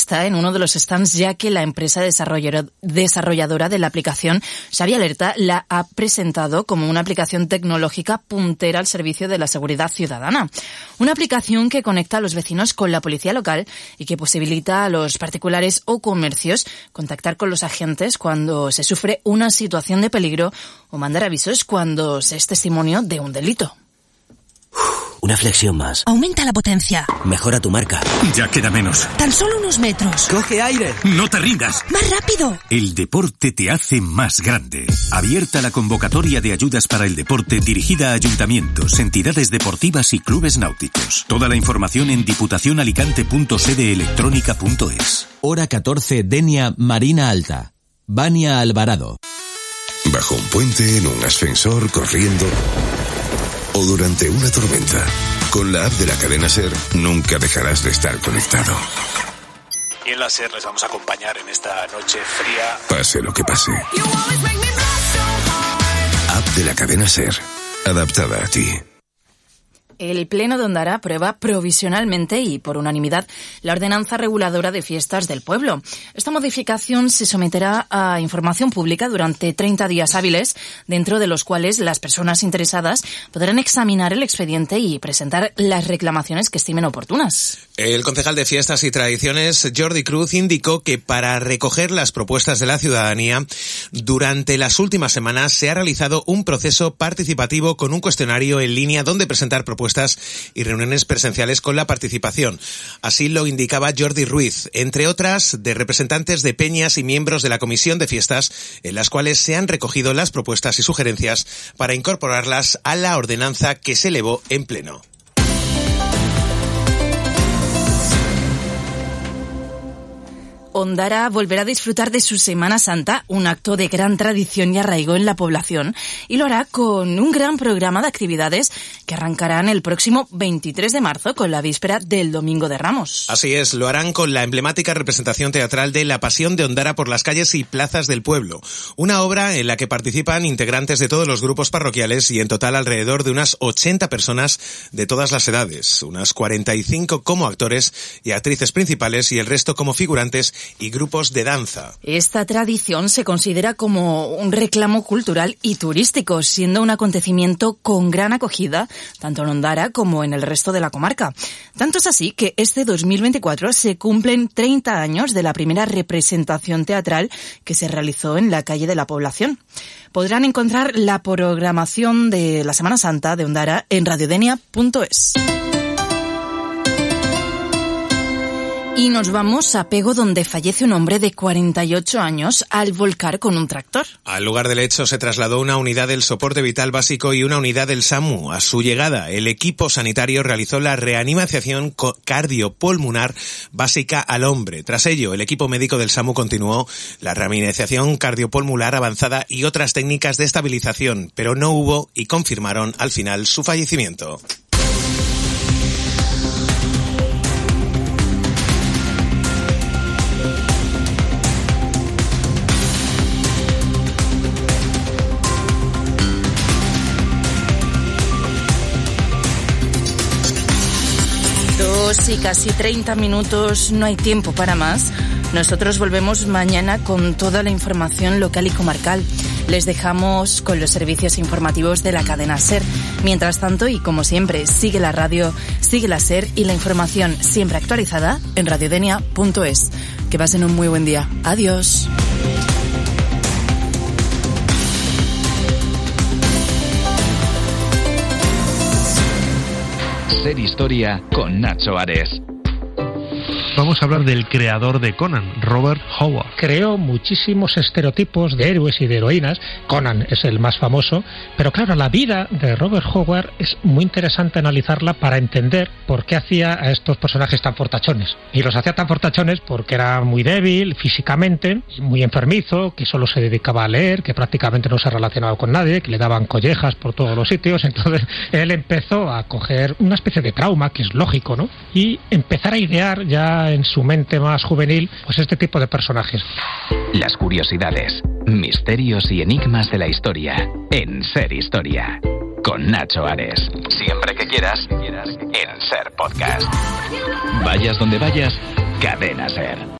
está en uno de los stands, ya que la empresa desarrolladora de la aplicación, Xavi Alerta, la ha presentado como una aplicación tecnológica puntera al servicio de la seguridad ciudadana. Una aplicación que conecta a los vecinos con la policía local y que posibilita a los particulares o comercios contactar con los agentes cuando se sufre una situación de peligro o mandar avisos cuando se es testimonio de un delito. Una flexión más. Aumenta la potencia. Mejora tu marca. Ya queda menos. Tan solo unos metros. Coge aire. No te rindas. Más rápido. El deporte te hace más grande. Abierta la convocatoria de ayudas para el deporte dirigida a ayuntamientos, entidades deportivas y clubes náuticos. Toda la información en diputacionalicante.sedeelectronica.es. Hora 14, Denia, Marina Alta. Vania Alvarado. Bajo un puente, en un ascensor, corriendo o durante una tormenta. Con la app de la cadena SER nunca dejarás de estar conectado. Y en la SER les vamos a acompañar en esta noche fría. Pase lo que pase. App de la cadena SER, adaptada a ti. El Pleno de Ondara aprueba provisionalmente y por unanimidad la ordenanza reguladora de fiestas del pueblo. Esta modificación se someterá a información pública durante 30 días hábiles, dentro de los cuales las personas interesadas podrán examinar el expediente y presentar las reclamaciones que estimen oportunas. El concejal de Fiestas y Tradiciones, Jordi Cruz, indicó que para recoger las propuestas de la ciudadanía, durante las últimas semanas se ha realizado un proceso participativo con un cuestionario en línea donde presentar propuestas y reuniones presenciales con la participación. Así lo indicaba Jordi Ruiz, entre otras de representantes de peñas y miembros de la Comisión de Fiestas, en las cuales se han recogido las propuestas y sugerencias para incorporarlas a la ordenanza que se elevó en pleno. Ondara volverá a disfrutar de su Semana Santa, un acto de gran tradición y arraigo en la población, y lo hará con un gran programa de actividades que arrancarán el próximo 23 de marzo con la víspera del Domingo de Ramos. Así es, lo harán con la emblemática representación teatral de La Pasión de Ondara por las calles y plazas del pueblo, una obra en la que participan integrantes de todos los grupos parroquiales y en total alrededor de unas 80 personas de todas las edades, unas 45 como actores y actrices principales y el resto como figurantes y grupos de danza. Esta tradición se considera como un reclamo cultural y turístico, siendo un acontecimiento con gran acogida, tanto en Ondara como en el resto de la comarca. Tanto es así que este 2024 se cumplen 30 años de la primera representación teatral que se realizó en la calle de la población. Podrán encontrar la programación de la Semana Santa de Ondara en radiodenia.es. Y nos vamos a Pego, donde fallece un hombre de 48 años al volcar con un tractor. Al lugar del hecho se trasladó una unidad del soporte vital básico y una unidad del SAMU. A su llegada, el equipo sanitario realizó la reanimación cardiopulmonar básica al hombre. Tras ello, el equipo médico del SAMU continuó la reanimación cardiopulmonar avanzada y otras técnicas de estabilización, pero no hubo y confirmaron al final su fallecimiento. Y casi 30 minutos, no hay tiempo para más. Nosotros volvemos mañana con toda la información local y comarcal. Les dejamos con los servicios informativos de la cadena SER. Mientras tanto, y como siempre, sigue la radio, sigue la SER y la información siempre actualizada en radiodenia.es. Que pasen un muy buen día. Adiós. Ser Historia con Nacho Ares. Vamos a hablar del creador de Conan, Robert Howard. Creó muchísimos estereotipos de héroes y de heroínas. Conan es el más famoso, pero claro, la vida de Robert Howard es muy interesante analizarla para entender por qué hacía a estos personajes tan fortachones. Y los hacía tan fortachones porque era muy débil físicamente, muy enfermizo, que solo se dedicaba a leer, que prácticamente no se relacionaba con nadie, que le daban collejas por todos los sitios. Entonces él empezó a coger una especie de trauma, que es lógico, ¿no? Y empezar a idear ya en su mente más juvenil, pues este tipo de personajes. Las curiosidades, misterios y enigmas de la historia en Ser Historia con Nacho Ares. Siempre que quieras en Ser Podcast. Vayas donde vayas, Cadena Ser.